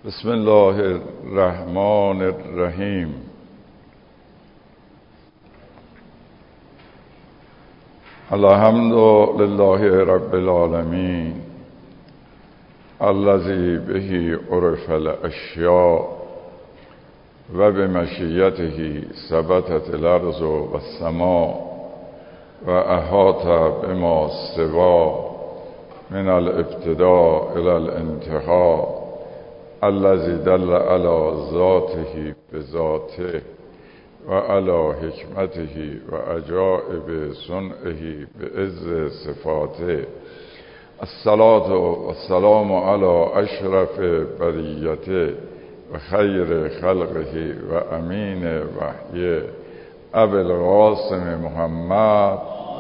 بسم الله الرحمن الرحیم. الحمد لله رب العالمین الذی به عرف الاشیاء و بمشیته ثبتت الارض و السماء و احاط بما سوا من الابتداء الى الانتهاء الذي دل على ذاته بذاته و على حکمته و عجائب صنعه بعز صفاته. الصلاة و السلام على اشرف بریته و خیر خلقه و امین وحیه ابی القاسم محمد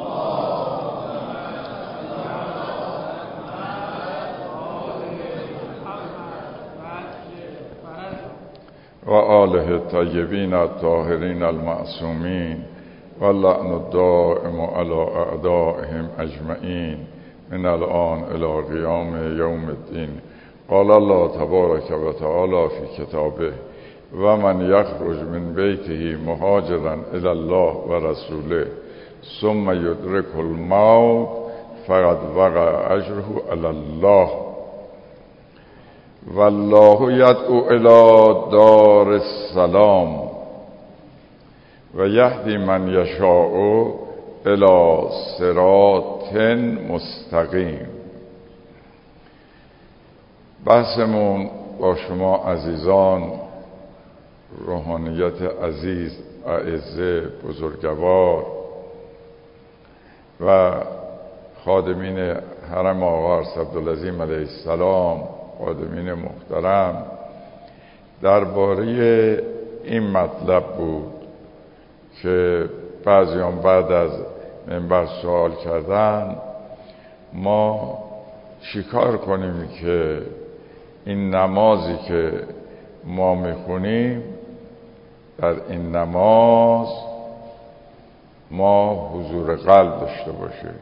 و آله الطیبین الطاهرین المعصومین و اللعن الدائم علی اعدائهم اجمعین من الان الی قیام یوم الدین. قال الله تبارک و تعالی فی کتابه و من یخرج من بیته مهاجرا الی الله و رسوله ثم یدرک الموت فقد وقع اجره علی الله والله یدعو الی دار السلام و یهدی من یشاء الی صراط مستقیم. بحثمون با شما عزیزان، روحانیت عزیز، اعزه، بزرگوار و خادمین حرم آقا ارس عبدالعظیم علیه السلام، خادمین محترم، درباره این مطلب بود که بعضیان بعد از منبر سوال کردن ما چیکار کنیم که این نمازی که ما میخونیم در این نماز ما حضور قلب داشته باشیم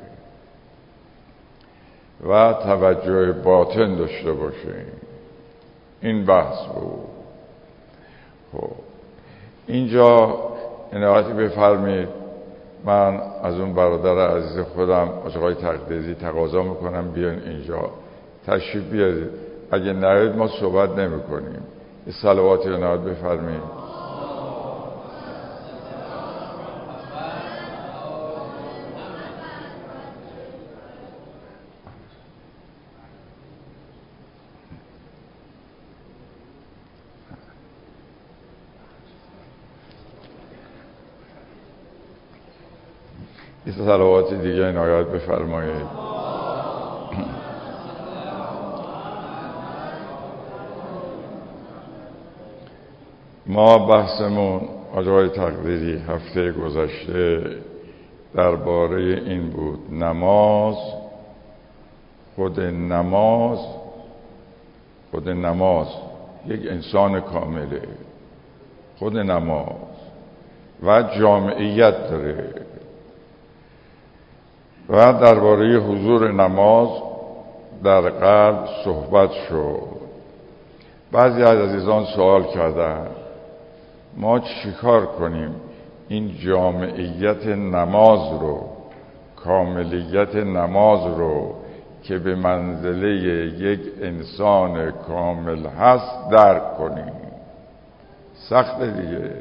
و توجه باطن داشته باشیم. این بحث بود. خب اینجا عنایتی بفرمید، من از اون برادر عزیز خودم آقای تقدیری تقاضا میکنم بیان اینجا، تشریف بیارید. اگه نیایید ما صحبت نمی کنیم. یه صلواتی عنایت بفرمید. یه صلواتی دیگه عنایت بفرمایید. ما بحثمون آقای تقدیری هفته گذشته درباره این بود: نماز، خود نماز یک انسان کامله، خود نماز و جامعیت داره. و درباره حضور نماز در قلب صحبت شد. بعضی از عزیزان سوال کردن ما چیکار کنیم این جامعیت نماز رو، کاملیت نماز رو که به منزله یک انسان کامل هست درک کنیم. سخت دیگه.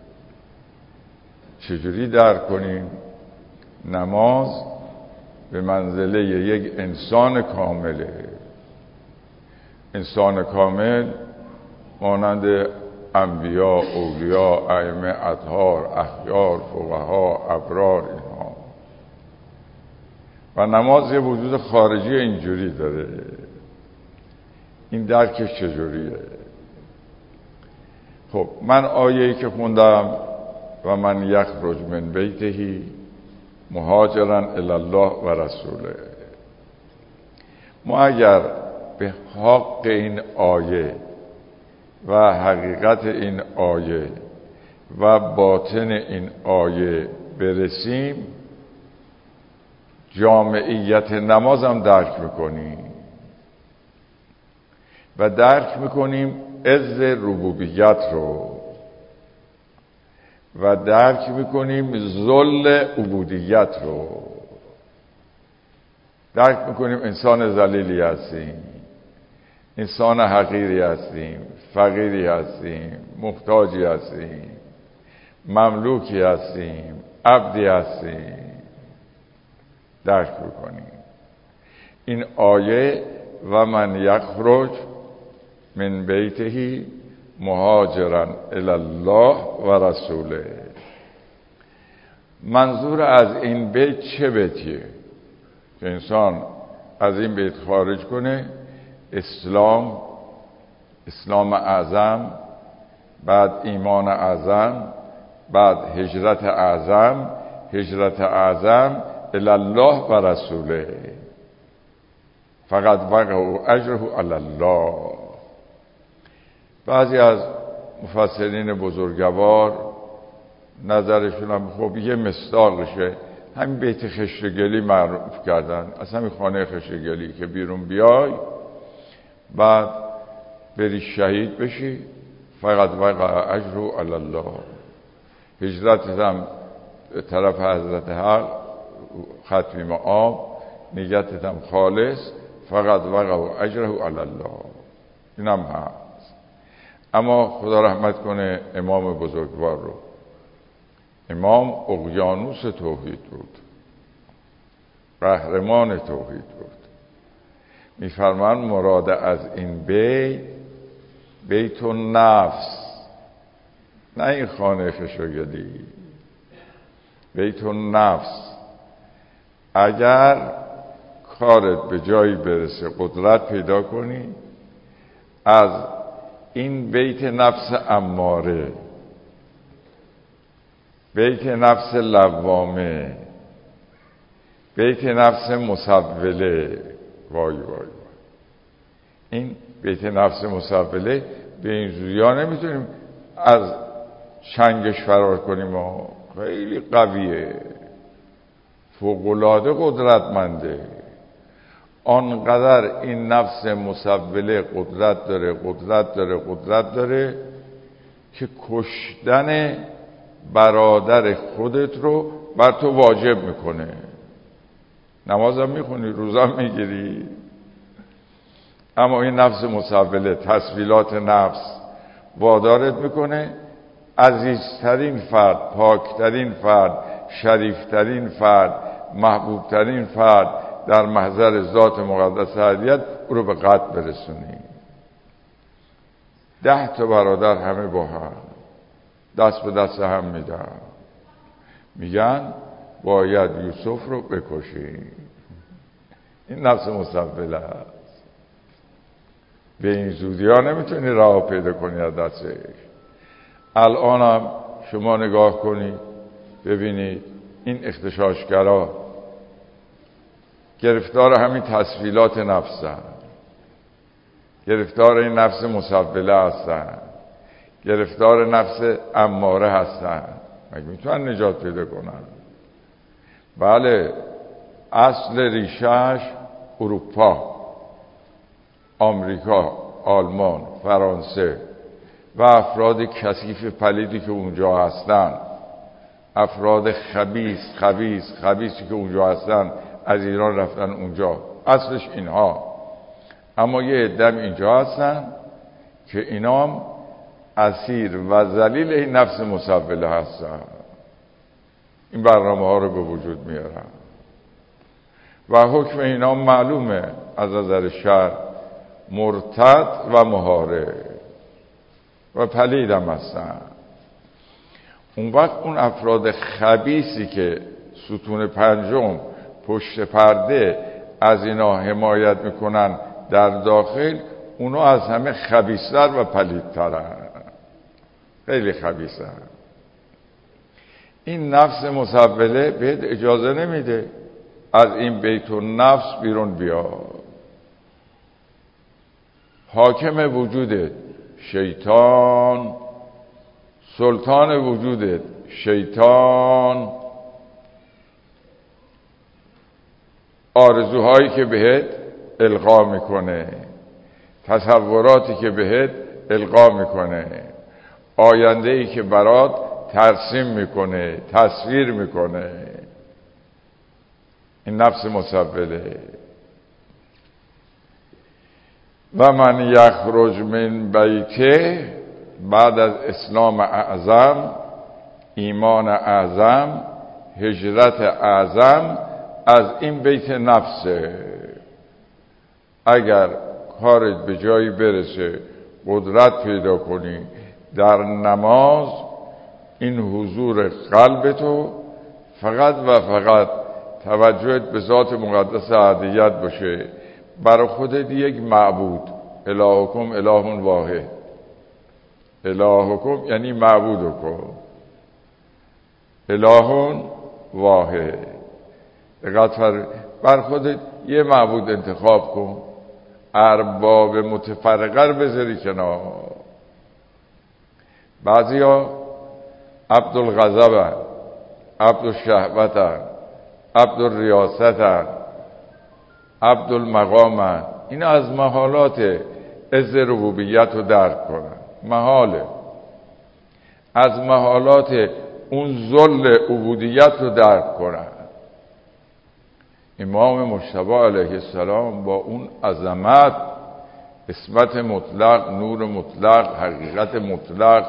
چجوری درک کنیم نماز به منزله یک انسان کامله؟ انسان کامل مانند انبیا، اولیا، ائمه، اطهار، اخیار، فقها، ابرار، اینها. و نماز یه وجود خارجی اینجوری داره. این درکش چجوریه؟ خب من آیه‌ای که خوندم و من یخرج من بیته مهاجرا الی الله و رسوله، ما اگر به حق این آیه و حقیقت این آیه و باطن این آیه برسیم، جامعیت نماز هم درک میکنیم. و درک میکنیم عز ربوبیت رو و درک میکنیم ذل عبودیت رو، درک میکنیم انسان ذلیلی هستیم، انسان حقیری هستیم، فقیری هستیم، محتاجی هستیم، مملوکی هستیم، عبدی هستیم. درک بکنیم این آیه و من یخرج من بیته مهاجرا الی الله و رسوله. منظور از این بیت چه بیتیه که انسان از این بیت خارج کنه؟ اسلام اعظم، بعد ایمان اعظم، بعد هجرت اعظم الی الله و رسوله. فقط وقع اجره علی الله. بعضی از مفسرین بزرگوار نظرشون هم خب یه مصداقشه، همین بیت خشتگلی معروف کردن. اصلا همین خانه خشتگلی که بیرون بیای بعد بری شهید بشی، فقط وقع اجره علی الله. هجرتت هم طرف حضرت حق، ختم آب، نیتت هم خالص، فقط وقع اجره علی الله. این هم هست. اما خدا رحمت کنه امام بزرگوار رو. امام اقیانوس توحید بود، قهرمان توحید بود. میفرمان مراد از این بیت النفس، نه این خانه خشوگلی، بیت النفس. اگر کارت به جایی برسه، قدرت پیدا کنی، از این بیت نفس اماره، بیت نفس لوامه، بیت نفس مسوله، وای وای وای، این بیت نفس مسوله به این زودیا نمیتونیم از چنگش فرار کنیم. خیلی قویه، فوق‌العاده قدرتمنده. آنقدر این نفس مسوله قدرت داره که کشتن برادر خودت رو بر تو واجب میکنه. نمازم میخونی، روزم میگیری، اما این نفس مسوله، تسویلات نفس وادارت میکنه عزیزترین فرد، پاکترین فرد، شریفترین فرد، محبوبترین فرد در محضر ذات مقدس هدیت او رو به قتل برسونی. 10 تا برادر همه با هم دست به دست هم میدن، میگن باید یوسف رو بکشیم. این نفس مسوله است. به این زودی ها نمیتونی راه پیدا کنی از دستش. الان هم شما نگاه کنید ببینید این اغتشاشگرا گرفتار همین تسویلات نفسن، گرفتار این نفس مسوله هستن، گرفتار نفس اماره هستن. مگه میتونن نجات پیدا کنن؟ بله، اصل ریشهش اروپا، آمریکا، آلمان، فرانسه و افراد کثیف پلیدی که اونجا هستن، افراد خبیثی که اونجا هستن، از ایران رفتن اونجا، اصلش اینها. اما یه عده اینجا هستن که اینام اسیر و ذلیل این نفس مسوله هستن. این برنامه ها رو به وجود میارن و حکم اینا معلومه از نظر شرع، مرتد و محارب و پلید هم هستن. اون وقت اون افراد خبیثی که ستون پنجم پشت پرده از اینا حمایت میکنن در داخل، اونا از همه خبیث‌تر و پلیدترن، خیلی خبیثن. این نفس مسوله بهت اجازه نمیده از این بیت النفس بیرون بیا. حاکم وجودت شیطان، سلطان وجودت شیطان، آرزوهایی که بهت القا میکنه، تصوراتی که بهت القا میکنه، آینده‌ای که برات ترسیم میکنه، تصویر میکنه. این نفس مسوله. و من یخرج من بیته، بعد از اسلام اعظم، ایمان اعظم، هجرت اعظم، از این بیت نفسه. اگر کارت به جایی برسه، قدرت پیدا کنی در نماز، این حضور قلبتو فقط و فقط توجهت به ذات مقدس احدیت باشه، برای خودت یک معبود. الهکم اله واحد. الهکم یعنی معبودکم. اله واحد. بر خودت یه معبود انتخاب کن، ارباب متفرقه رو بذاری کنار. بعضیا عبدالغضب، عبدالشهوت، عبدالریاست، عبدالمقام. این از محالات عز ربوبیت رو درک کنن. محاله از محالات اون ذل عبودیت رو درک کنن. امام مجتبی علیه السلام با اون عظمت، عصمت مطلق، نور مطلق، حقیقت مطلق،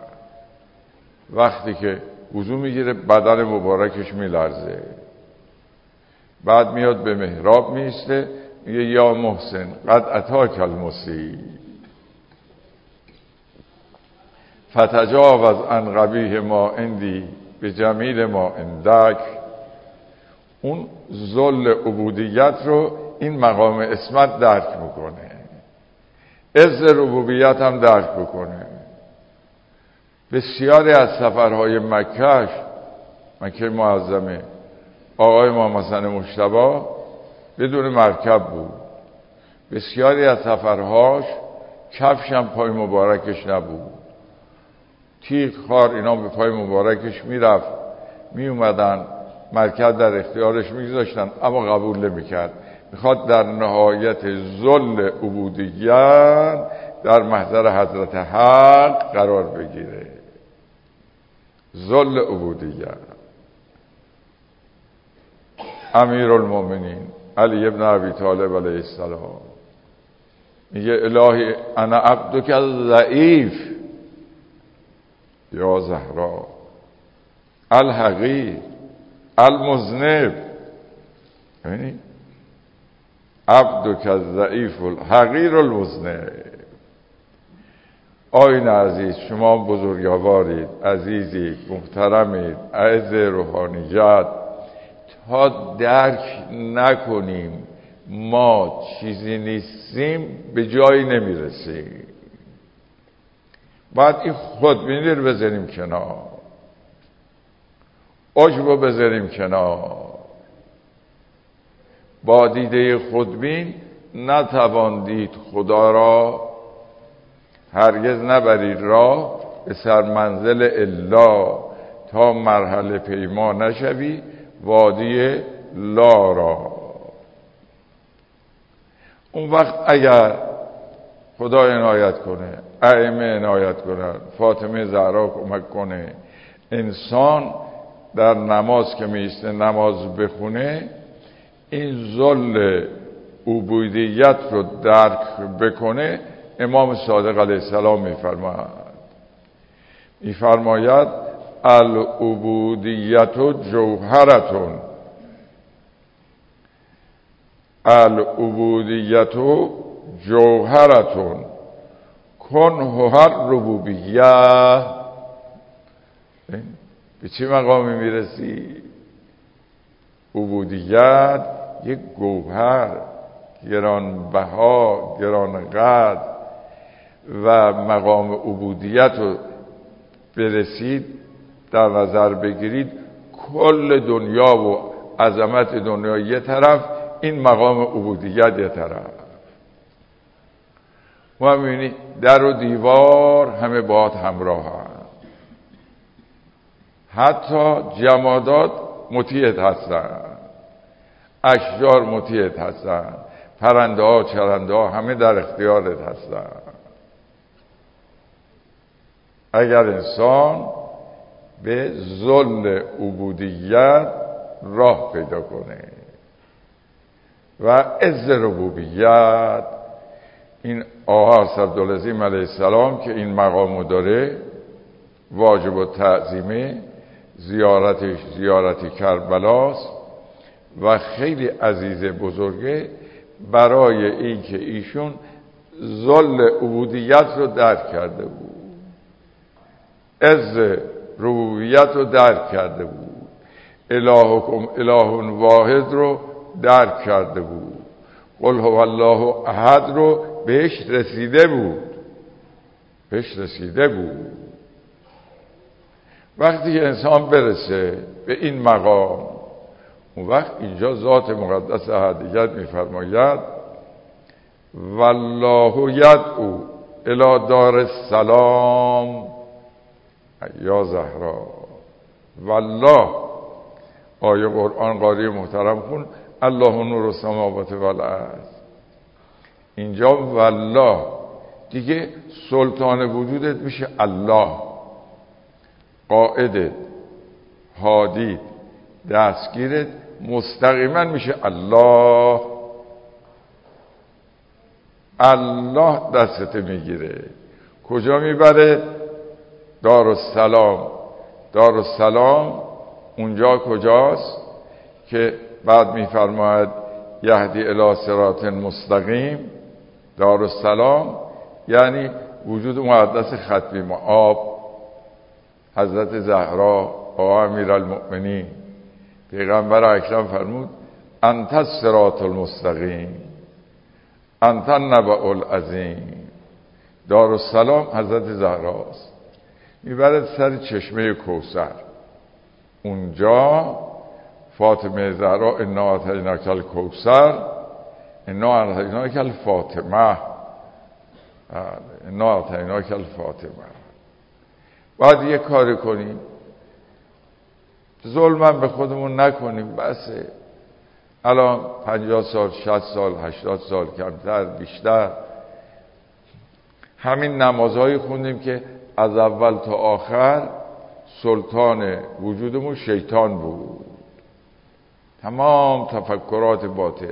وقتی که وضو میگیره بدن مبارکش میلرزه، بعد میاد به محراب میسته، میگه یا محسن قد اتاک المسیء فتجاوز عن قبیح ما عندی بجمیل ما عندک. اون ذل عبودیت رو این مقام عصمت درک میکنه، عز ربوبیت هم درک بکنه. بسیاری از سفرهای مکه معظمه، آقای امام حسن مجتبی بدون مرکب بود. بسیاری از سفرهاش کفش هم پای مبارکش نبود، تیغ خار اینا به پای مبارکش میرفت، میومدن مرکب در اختیارش میگذاشتن، اما قبول نمیکرد. میخواد در نهایت ذل عبودیت در محضر حضرت حق قرار بگیره. ذل عبودیت. امیرالمومنین علی ابن ابی طالب علیه السلام میگه الهی انا عبدک الضعیف یا زهرا الحقیر المذنب. یعنی عبدک الضعیف الحقیر المذنب. آیین عزیز، شما بزرگوارید، عزیزید، محترمید، اعز روحانیت. تا درک نکنیم ما چیزی نیستیم به جایی نمیرسیم. باید این خودبینی رو بذاریم کنار، عجب رو بذاریم کنار. با دیده خودبین نتوان دید خدا را، هرگز نبرید راه به سرمنزل الا، تا مرحله پیما نشوی وادی لا را. اون وقت اگر خدا عنایت کنه، ائمه عنایت کنه، فاطمه زهرا کمک کنه، انسان در نماز که میسته نماز بخونه، این ذل عبودیت رو درک بکنه. امام صادق علیه السلام میفرماید العبودیت جوهرتون، العبودیت جوهرتون کنه ربوبیت. به چه مقامی میرسی؟ عبودیت یک گوهر گرانبها، گرانقدر، و مقام عبودیت رو برسید، در نظر بگیرید کل دنیا و عظمت دنیا یه طرف، این مقام عبودیت یه طرف. ما می‌بینید در و دیوار همه باهات همراه هم. حتی جمادات مطیعت هستن، اشجار مطیعت هستن. پرنده ها، چرنده ها همه در اختیارت هستن. اگر انسان به ذل عبودیت راه پیدا کنه و عز ربوبیت، این آقا عبدالعظیم علیه السلام که این مقامو داره واجب التعظیمه، زیارت کربلاست و خیلی عزیز بزرگه برای این که ایشون ذل عبودیت رو درک کرده بود، عز ربوبیت رو درک کرده بود، الهکم اله واحد رو درک کرده بود، قل هو الله احد رو بهش رسیده بود. وقتی انسان برسه به این مقام، اون وقت اینجا ذات مقدس احدیت میفرماید والله یدعو الی دار السلام یا زهرا. والله، آیه قرآن قاری محترم خون الله نور السماوات و الارض. اینجا والله دیگه سلطان وجودت میشه الله، قائدت، هادیت، دستگیرت مستقیما میشه الله. الله دستت میگیره کجا میبره؟ دارالسلام. دارالسلام اونجا کجاست که بعد میفرماید یهدی الی صراط مستقیم. دارالسلام یعنی وجود مقدس ختمی مآب، حضرت زهرا، آقا امیرالمؤمنین، پیغمبر اکرم فرمود انت الصراط المستقیم، انت النبأ العظیم. دارالسلام حضرت زهراست، میبرد سر چشمه کوثر. اونجا فاطمه زهرا انا اعطیناک الکوثر، انا اعطیناک الفاطمه، انا اعطیناک الفاطمه. باید یه کاری کنیم، ظلمم به خودمون نکنیم. بسه الان 50 سال، 60 سال، 80 سال، کمتر بیشتر، همین نمازهایی خوندیم که از اول تا آخر سلطان وجودمون شیطان بود. تمام تفکرات باطل،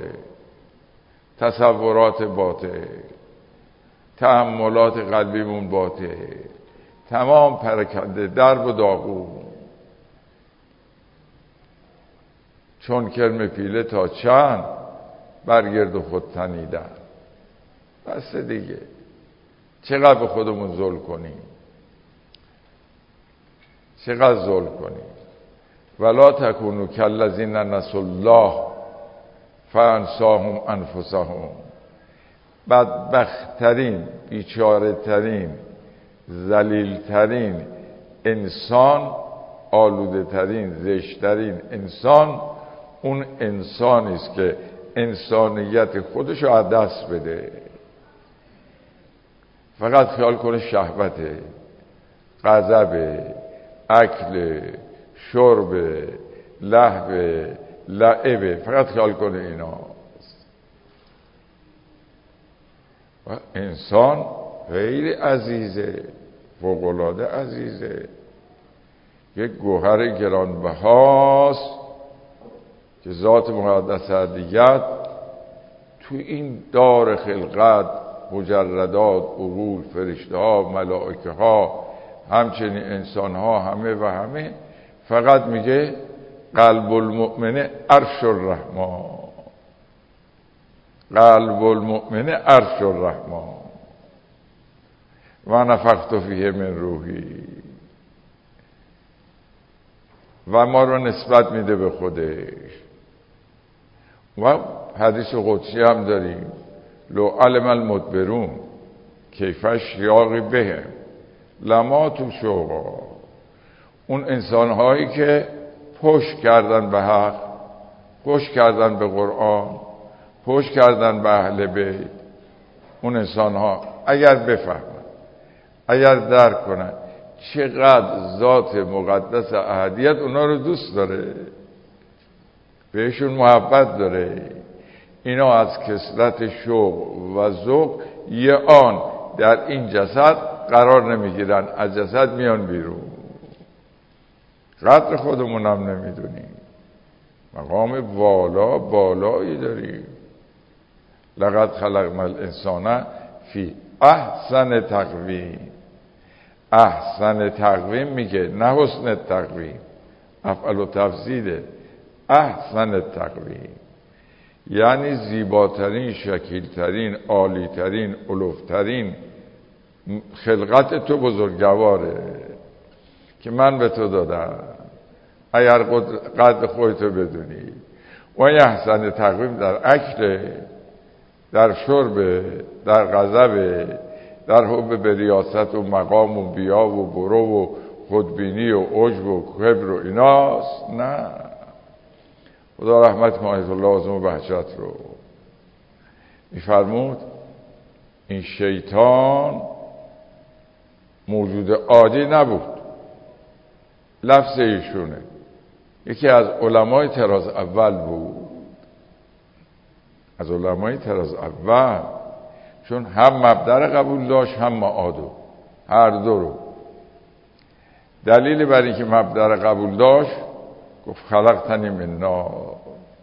تصورات باطل، تأملات قلبیمون باطل، تمام پرکنده، درب و داغون، چون کرم پیله تا چند برگرد و خود تنیدن. بس دیگه چقدر به خودمون ظلم کنیم، چقدر ظلم کنیم. ولا تکونوا کالذین نسوا الله فانساهم انفسهم. بدبخت‌ترین، بیچاره‌ترین، ذلیل‌ترین انسان، آلوده‌ترین، زشت‌ترین انسان اون انسانی است که انسانیت خودش رو از دست بده. فقط خیال کنه شهوته، غضب، اکل، شرب، لهو، لعبه، فقط خیال کنه اینا. و انسان خیلی عزیزه، فوق‌العاده عزیزه، یک گوهر گرانبهاست که ذات مقدس احدیت تو این دار خلقت، مجردات، عقول، فرشته ها، ملائکه ها، همچنین انسان ها، همه و همه، فقط میگه قلب المؤمن عرش الرحمن، قلب المؤمن عرش الرحمن و نفخت فیه من روحی. و ما رو نسبت میده به خودش. و حدیث قدسی هم داریم لو علم المدبرون کیف اشتیاقی بهم لما تو شوقا. اون انسانهایی که پشت کردن به حق، پشت کردن به قرآن، پشت کردن به اهل بیت، اون انسانها اگر بفهمن، اگر درک کنن چقدر ذات مقدس احدیت اونا رو دوست داره، بهشون محبت داره، اینا از کثرت شوق و ذوق یه آن در این جسد قرار نمیگیرن، از جسد میان بیرون. قدر خودمونم نمیدونیم، مقام بالایی داریم. لقد خلقنا الانسان فی احسن تقویم. احسن تقویم میگه، نه حسن تقویم، افعل و تفضیله. احسن تقویم یعنی زیباترین، شکیلترین، عالیترین، علوفترین خلقت تو بزرگواره که من به تو دادم. اگر قدر خودتو بدونی. و این احسن تقویم در اکل، در شرب، در غضب، در حب به ریاست و مقام و بیا و برو و خودبینی و عجب و کبر و ایناست. نه، خدا رحمت کنه آیت الله اعظم و بهجت رو میفرمود این شیطان موجود عادی نبود. لفظ ایشونه، یکی از علمای طراز اول بود، از علمای طراز اول، چون هم مبدأ قبول داشت هم معادو، هر دو رو. دلیل بر اینکه مبدأ قبول داشت گفت خلقتنی من نار.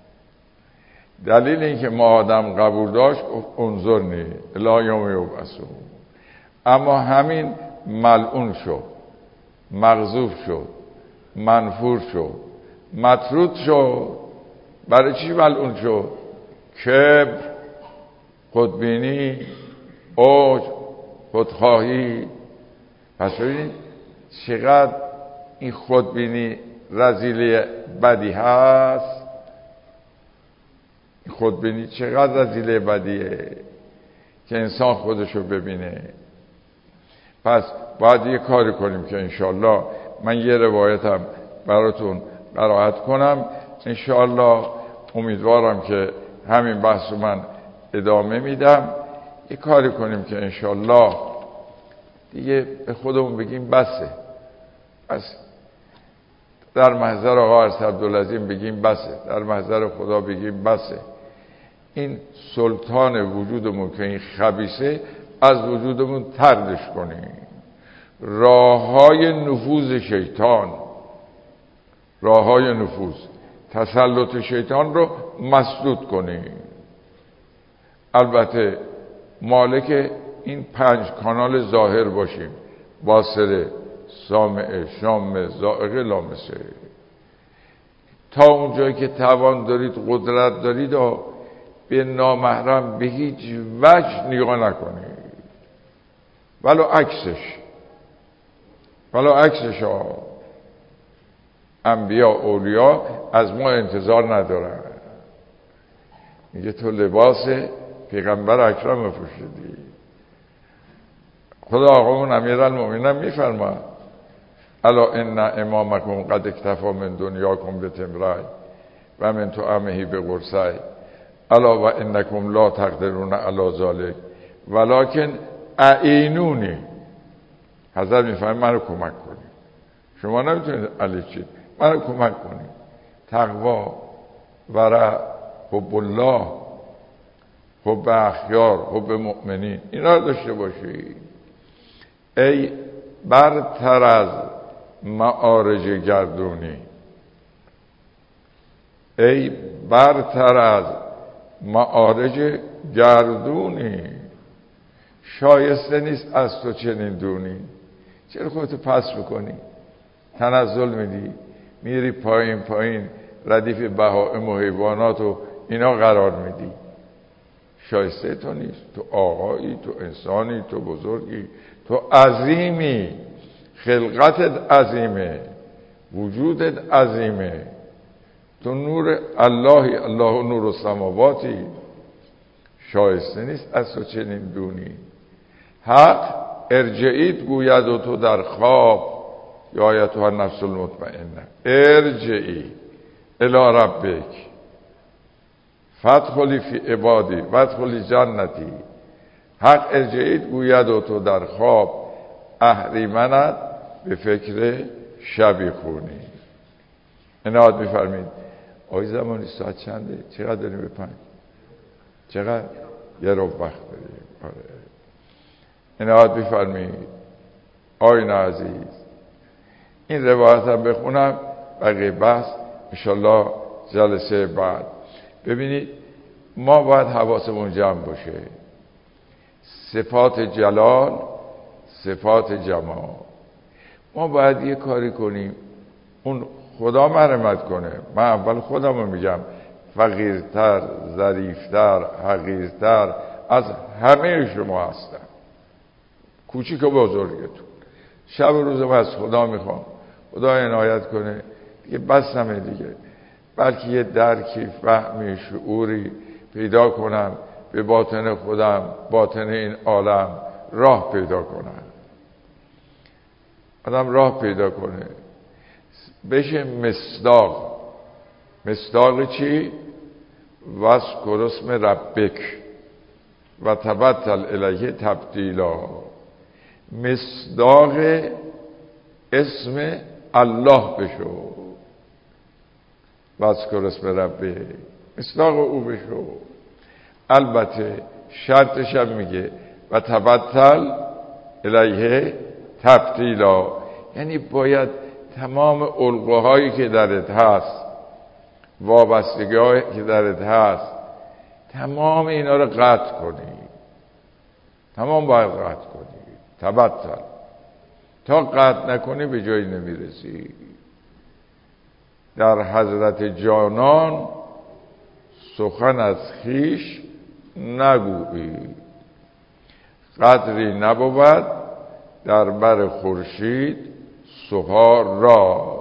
دلیل اینکه معادم قبول داشت گفت انظرنی الی یوم یبعثون. اما همین ملعون شد، مغضوب شد، منفور شد، مطرود شد. برای چی ملعون شد؟ کبر، خودبینی، عجب، خودخواهی. پس ببینید چقدر این خودبینی رذیله بدی هست. خودبینی چقدر رذیله بدیه که انسان خودشو ببینه. پس باید یه کاری کنیم که انشالله من یه روایتم براتون قرائت کنم. انشالله امیدوارم که همین بحث رو من ادامه میدم. یه کاری کنیم که انشالله دیگه به خودمون بگیم بسه. بس در محضر آقا ارس عبدالعظیم بگیم بسه، در محضر خدا بگیم بسه. این سلطان وجودمون که این خبیثه از وجودمون طردش کنیم. راههای نفوذ شیطان، راههای نفوذ تسلط شیطان رو مسدود کنیم. البته مالک این 5 کانال ظاهر باشیم: باصره، سامعه، شامه، ذائقه، لامسه. تا اونجایی که توان دارید، قدرت دارید و به نامحرم به هیچ وجه نگاه نکنید. ولو عکسش ها. انبیا اولیا از ما انتظار ندارن. میگه تو لباس پیغمبر اکرم پوشیدی. خدا آقامون امیرالمومنین میفرماد الا ان امامکم قد اکتفا من دنیاکم بتمرای و من طعامه بقرصی الا و انکم لا تقدرون علی ذلک ولکن اعینونی. حضرت میفرماید منو کمک کنید. شما نمیتونید علی چی، منو کمک کنید. تقوا، ورع، حب الله، حب اخیار، حب مؤمنین، اینا رو داشته باشید. ای برتر از معارج گردونی، ای برتر از معارج گردونی، شایسته نیست از تو چنین دونی. چرا خودتو پس میکنی؟ تنزل میدی، میری پایین پایین ردیف بهائم و حیوانات و اینا قرار میدی. شایسته تو نیست. تو آقایی، تو انسانی، تو بزرگی، تو عظیمی، خلقتت عظیمه، وجودت عظیمه، تو نور اللهی، الله نور السماواتی. شایسته نیست از تو چنین دونی. حق ارجعید گوید و تو در خواب یا ایتها النفس المطمئنه ارجعی الی ربک فادخلی فی عبادی وادخلی جنتی. حق ارجعید گوید و تو در خواب اهریمنت به فکر شبی خونی. عنایت میفرمید آقای زمانی ساعت چنده؟ چقدر داریم به 5؟ چقدر؟ یه رو وقت داریم. آره. عنایت بفرمایید آیین عزیز. این روایت هم بخونم بقیه بحث انشالله جلسه بعد. ببینید ما باید حواسمون جمع باشه. صفات جلال، صفات جمال. ما باید یه کاری کنیم اون خدا مرحمت کنه. من اول خودم رو میگم فقیرتر، ظریفتر، حقیرتر از همه شما هستم، کوچیک و بزرگتون. شب و روز من از خدا میخوام خدا عنایت کنه دیگه، بس نمه دیگه، بلکه یه درکی، فهمی، شعوری پیدا کنم به باطن خودم، باطن این عالم راه پیدا کنم. آدم راه پیدا کنه بشه مصداق. مصداق چی؟ واذکر اسم ربک و تبتل الیه تبتیلا. مصداق اسم الله بشو. واذکر اسم ربک، مصداق او بشو. البته شرطش هم میگه و تبتل الیه تبتیلا، یعنی باید تمام علقه‌هایی که درت هست، وابستگی‌هایی که درت هست، تمام اینا رو قطع کنی. تمام باید قطع کنی. تبتل. تا قطع نکنی به جایی نمیرسی. در حضرت جانان سخن از خویش نگویی، قدری نبود در بر خورشید سحار را.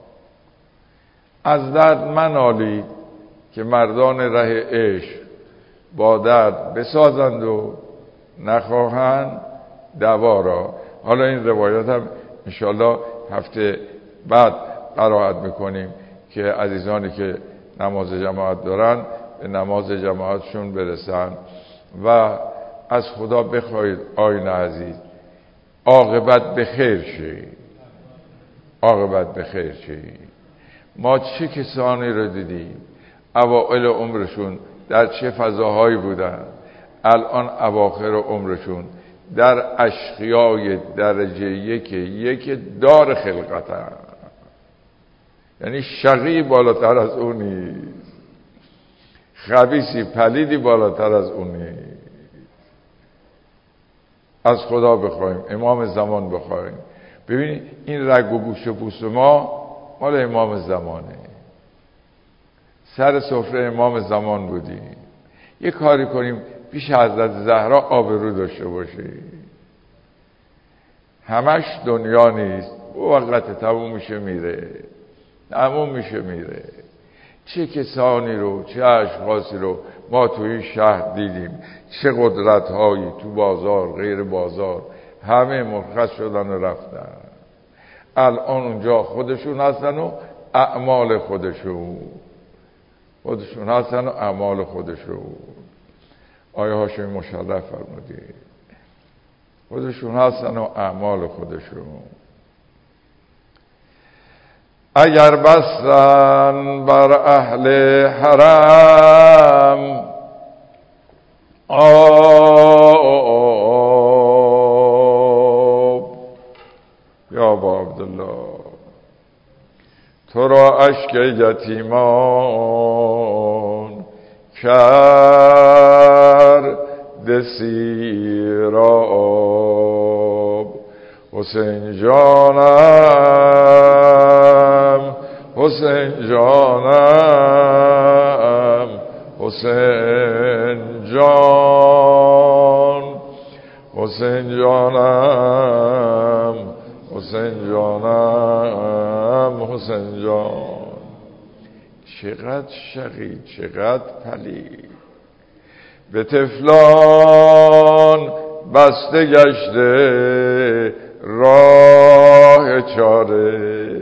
از درد منالید که مردان ره عشق با درد بسازند و نخواهند دوا را. حالا این روایات هم انشالله هفته بعد قرائت میکنیم که عزیزانی که نماز جماعت دارن به نماز جماعتشون برسن و از خدا بخواید آیین عزیز عاقبت به خیر شه. عاقبت به خیر شه. ما چه کسانی رو دیدیم اوائل عمرشون در چه فضاهایی بودن، الان اواخر عمرشون در اشقیای درجه یک دار خلقتن. یعنی شقی بالاتر از اون نیست، خبیثی پلیدی بالاتر از اون نیست. از خدا بخوایم، امام زمان بخوایم. ببینید این رگ و گوشت و پوست ما مال امام زمانه. سر سفره امام زمان بودیم. یه کاری کنیم پیش حضرت زهرا آبرو داشته باشیم. همش دنیا نیست، وقت تموم میشه میره، تموم میشه میره. چه کسانی رو، چه اشخاصی رو ما توی شهر دیدیم، چه قدرت هایی تو بازار غیر بازار، همه مرخص شدن و رفتن. الان اونجا خودشون هستن و اعمال خودشون هستن و اعمال خودشون. آیه هاشمی مشرف فرمودید خودشون هستن و اعمال خودشون. اگر بستن بر اهل حرم آب، یا با عبدالله تو را اشک یتیمان کرد سیراب. حسین جانم، حسین جانم، حسین جان، حسین جانم، حسین جانم، حسین جان. چقدر شقی، چقدر پلید، به طفلان بسته گشته راه چاره،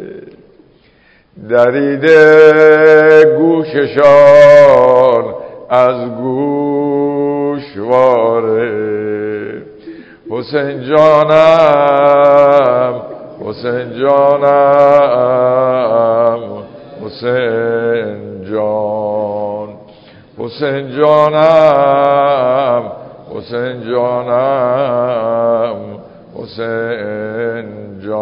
دریده گوششان از گوشواره. حسین جانم، حسین جانم، حسین جان، حسین جانم حسین جانم حسین جانم